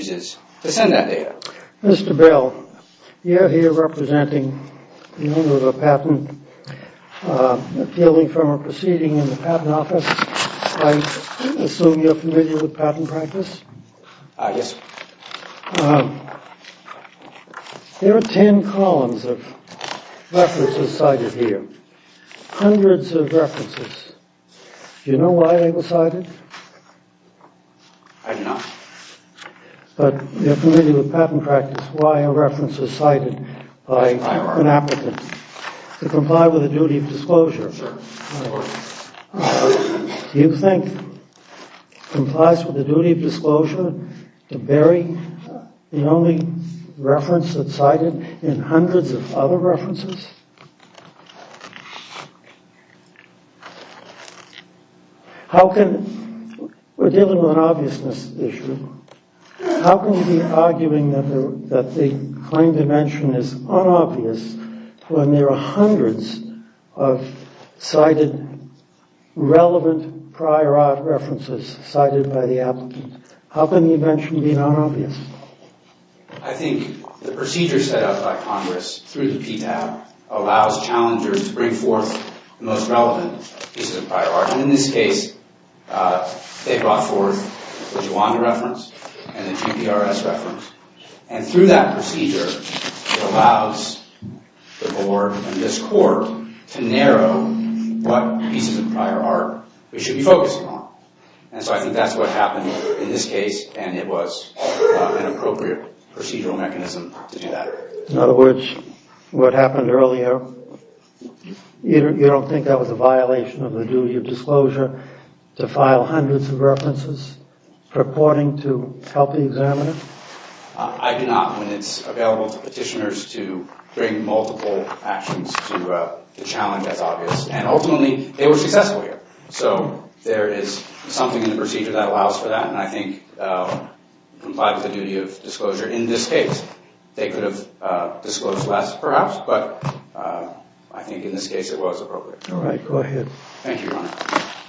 uses to send that data. Mr. Bell, you're here representing the owner of a patent appealing from a proceeding in the patent office. I assume you're familiar with patent practice? Yes. There are 10 columns of references cited here. Hundreds of references. Do you know why they were cited? I do not. But you're familiar with patent practice. Why are references cited by an applicant? To comply with a duty of disclosure. Sure. Do you think it complies with the duty of disclosure to bury the only reference that's cited in hundreds of other references? We're dealing with an obviousness issue. How can you be arguing that the claimed invention is unobvious when there are hundreds of cited relevant prior art references cited by the applicant? How can the invention be non-obvious? I think the procedure set up by Congress through the PTAB allows challengers to bring forth the most relevant pieces of prior art. And in this case, they brought forth the Juanda reference and the GPRS reference. And through that procedure, it allows the board and this court to narrow what pieces of prior art we should be focusing on. And so I think that's what happened in this case, and it was an appropriate procedural mechanism to do that. In other words, what happened earlier, you don't think that was a violation of the duty of disclosure to file hundreds of references purporting to help the examiner? I do not, when it's available to petitioners to bring multiple actions to challenge as obvious. And ultimately, they were successful here. So there is something in the procedure that allows for that, and I think complied with the duty of disclosure in this case. They could have disclosed less, perhaps, but I think in this case it was appropriate. All right, go ahead. Thank you, Your Honor.